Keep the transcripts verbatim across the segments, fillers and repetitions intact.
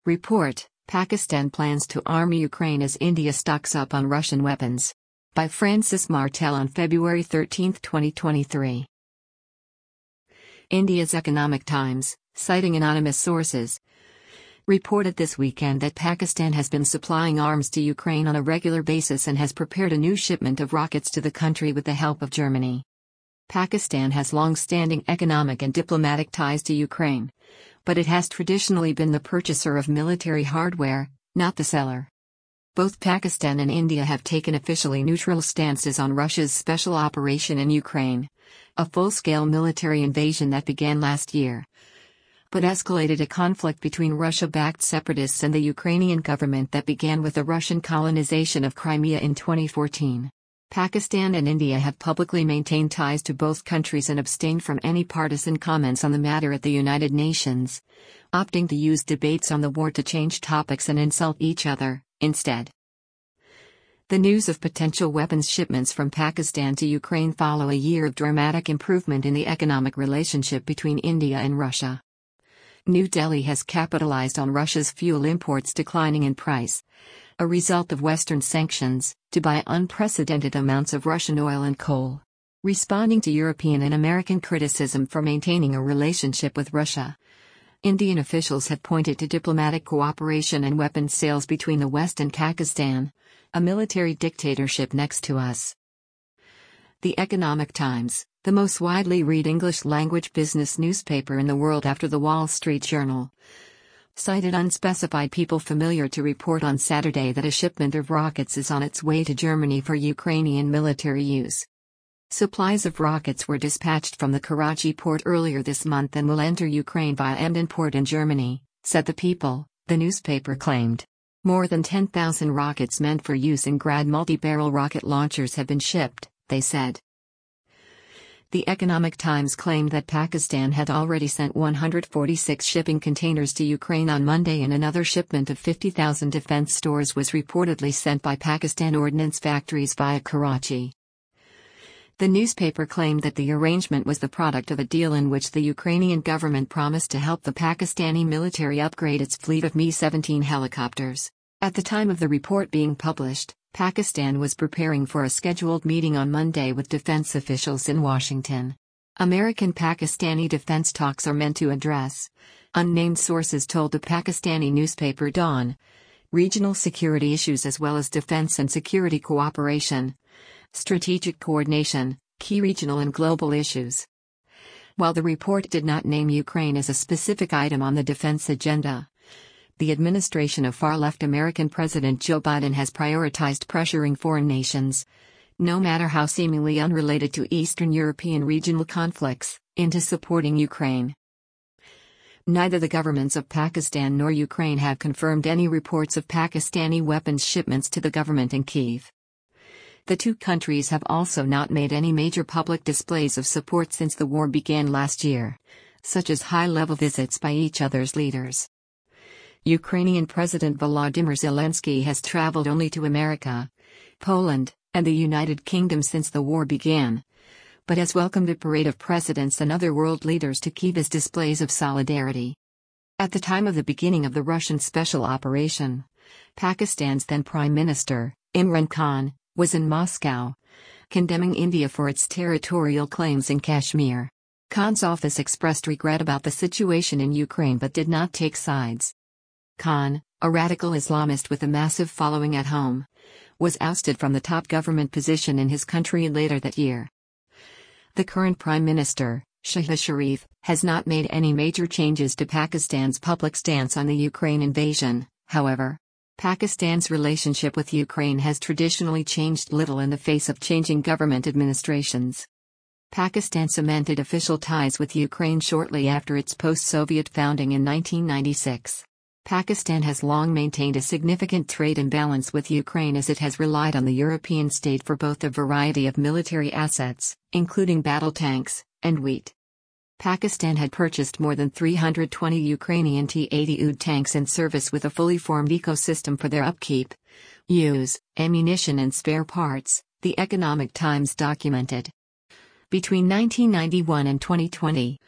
Report: Pakistan plans to arm Ukraine as India stocks up on Russian weapons. By Francis Martel on February thirteenth, twenty twenty-three. India's Economic Times, citing anonymous sources, reported this weekend that Pakistan has been supplying arms to Ukraine on a regular basis and has prepared a new shipment of rockets to the country with the help of Germany. Pakistan has long-standing economic and diplomatic ties to Ukraine, but it has traditionally been the purchaser of military hardware, not the seller. Both Pakistan and India have taken officially neutral stances on Russia's special operation in Ukraine, a full-scale military invasion that began last year, but escalated a conflict between Russia-backed separatists and the Ukrainian government that began with the Russian colonization of Crimea in twenty fourteen. Pakistan and India have publicly maintained ties to both countries and abstained from any partisan comments on the matter at the United Nations, opting to use debates on the war to change topics and insult each other, instead. The news of potential weapons shipments from Pakistan to Ukraine follow a year of dramatic improvement in the economic relationship between India and Russia. New Delhi has capitalized on Russia's fuel imports declining in price, a result of Western sanctions, to buy unprecedented amounts of Russian oil and coal. Responding to European and American criticism for maintaining a relationship with Russia, Indian officials have pointed to diplomatic cooperation and weapons sales between the West and Pakistan, a military dictatorship next to us. The Economic Times, the most widely read English-language business newspaper in the world after the Wall Street Journal, cited unspecified people familiar to report on Saturday that a shipment of rockets is on its way to Germany for Ukrainian military use. Supplies of rockets were dispatched from the Karachi port earlier this month and will enter Ukraine via Emden port in Germany, said the People, the newspaper claimed. More than ten thousand rockets meant for use in Grad multi-barrel rocket launchers have been shipped, they said. The Economic Times claimed that Pakistan had already sent one hundred forty-six shipping containers to Ukraine on Monday, and another shipment of fifty thousand defense stores was reportedly sent by Pakistan ordnance factories via Karachi. The newspaper claimed that the arrangement was the product of a deal in which the Ukrainian government promised to help the Pakistani military upgrade its fleet of Mi seventeen helicopters. At the time of the report being published, Pakistan was preparing for a scheduled meeting on Monday with defense officials in Washington. American-Pakistani defense talks are meant to address, unnamed sources told the Pakistani newspaper Dawn, regional security issues as well as defense and security cooperation, strategic coordination, key regional and global issues. While the report did not name Ukraine as a specific item on the defense agenda, the administration of far-left American President Joe Biden has prioritized pressuring foreign nations, no matter how seemingly unrelated to Eastern European regional conflicts, into supporting Ukraine. Neither the governments of Pakistan nor Ukraine have confirmed any reports of Pakistani weapons shipments to the government in Kyiv. The two countries have also not made any major public displays of support since the war began last year, such as high-level visits by each other's leaders. Ukrainian President Volodymyr Zelensky has traveled only to America, Poland, and the United Kingdom since the war began, but has welcomed a parade of presidents and other world leaders to Kyiv as displays of solidarity. At the time of the beginning of the Russian special operation, Pakistan's then Prime Minister, Imran Khan, was in Moscow, condemning India for its territorial claims in Kashmir. Khan's office expressed regret about the situation in Ukraine but did not take sides. Khan, a radical Islamist with a massive following at home, was ousted from the top government position in his country later that year. The current Prime Minister, Shehbaz Sharif, has not made any major changes to Pakistan's public stance on the Ukraine invasion, however. Pakistan's relationship with Ukraine has traditionally changed little in the face of changing government administrations. Pakistan cemented official ties with Ukraine shortly after its post-Soviet founding in nineteen ninety-six. Pakistan has long maintained a significant trade imbalance with Ukraine as it has relied on the European state for both a variety of military assets, including battle tanks, and wheat. Pakistan had purchased more than three hundred twenty Ukrainian T eighty U D tanks in service with a fully formed ecosystem for their upkeep, use, ammunition and spare parts, the Economic Times documented. Between nineteen ninety-one and twenty twenty,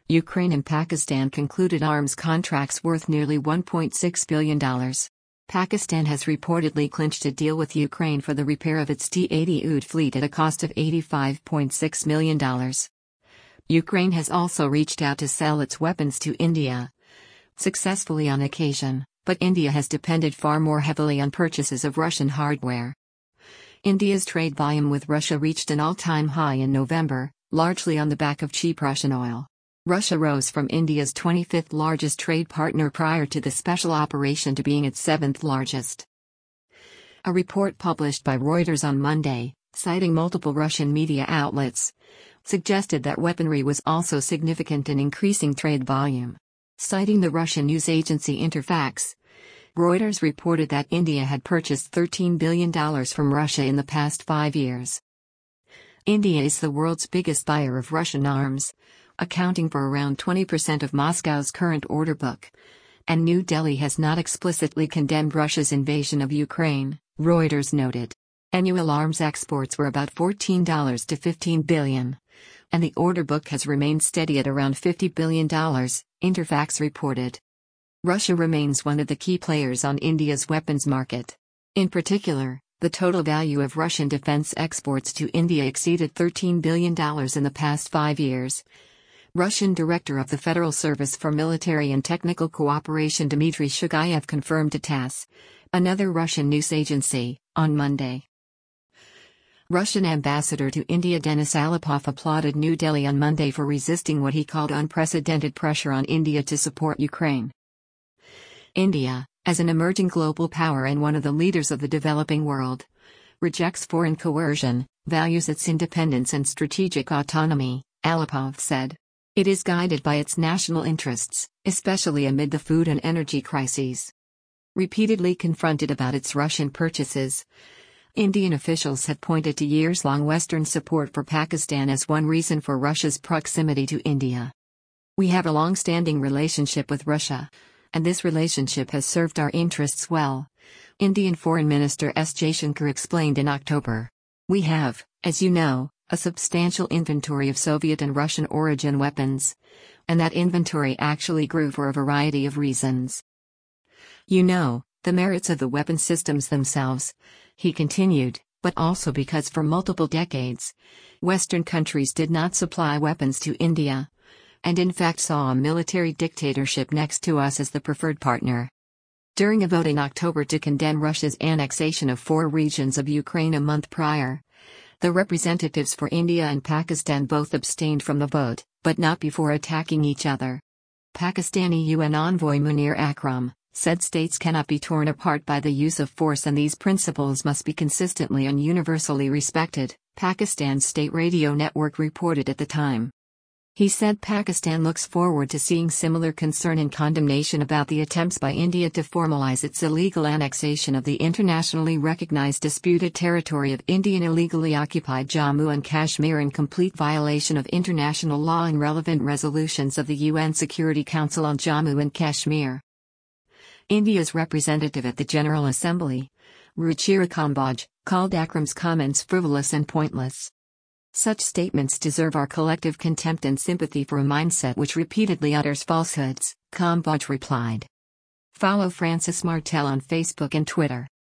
Ukraine and Pakistan concluded arms contracts worth nearly one point six billion dollars. Pakistan has reportedly clinched a deal with Ukraine for the repair of its T eighty U D fleet at a cost of eighty-five point six million dollars. Ukraine has also reached out to sell its weapons to India, successfully on occasion, but India has depended far more heavily on purchases of Russian hardware. India's trade volume with Russia reached an all-time high in November, largely on the back of cheap Russian oil. Russia rose from India's twenty-fifth largest trade partner prior to the special operation to being its seventh largest. A report published by Reuters on Monday, citing multiple Russian media outlets, suggested that weaponry was also significant in increasing trade volume. Citing the Russian news agency Interfax, Reuters reported that India had purchased thirteen billion dollars from Russia in the past five years. India is the world's biggest buyer of Russian arms, accounting for around twenty percent of Moscow's current order book, and New Delhi has not explicitly condemned Russia's invasion of Ukraine, Reuters noted. Annual arms exports were about fourteen to fifteen billion dollars, and the order book has remained steady at around fifty billion dollars, Interfax reported. Russia remains one of the key players on India's weapons market. In particular, the total value of Russian defense exports to India exceeded thirteen billion dollars in the past five years. Russian Director of the Federal Service for Military and Technical Cooperation Dmitry Shugayev confirmed to TASS, another Russian news agency, on Monday. Russian ambassador to India Denis Alipov applauded New Delhi on Monday for resisting what he called unprecedented pressure on India to support Ukraine. India, as an emerging global power and one of the leaders of the developing world, rejects foreign coercion, values its independence and strategic autonomy, Alipov said. It is guided by its national interests, especially amid the food and energy crises. Repeatedly confronted about its Russian purchases, Indian officials have pointed to years-long Western support for Pakistan as one reason for Russia's proximity to India. We have a long-standing relationship with Russia, and this relationship has served our interests well, Indian Foreign Minister S. Jaishankar explained in October. We have, as you know, a substantial inventory of Soviet and Russian origin weapons, and that inventory actually grew for a variety of reasons. You know, the merits of the weapon systems themselves, he continued, but also because for multiple decades, Western countries did not supply weapons to India, and in fact saw a military dictatorship next to us as the preferred partner. During a vote in October to condemn Russia's annexation of four regions of Ukraine a month prior, the representatives for India and Pakistan both abstained from the vote, but not before attacking each other. Pakistani U N envoy Munir Akram said states cannot be torn apart by the use of force and these principles must be consistently and universally respected, Pakistan's state radio network reported at the time. He said Pakistan looks forward to seeing similar concern and condemnation about the attempts by India to formalize its illegal annexation of the internationally recognized disputed territory of Indian illegally occupied Jammu and Kashmir in complete violation of international law and relevant resolutions of the U N Security Council on Jammu and Kashmir. India's representative at the General Assembly, Ruchira Kamboj, called Akram's comments frivolous and pointless. Such statements deserve our collective contempt and sympathy for a mindset which repeatedly utters falsehoods, Kamboj replied. Follow Francis Martel on Facebook and Twitter.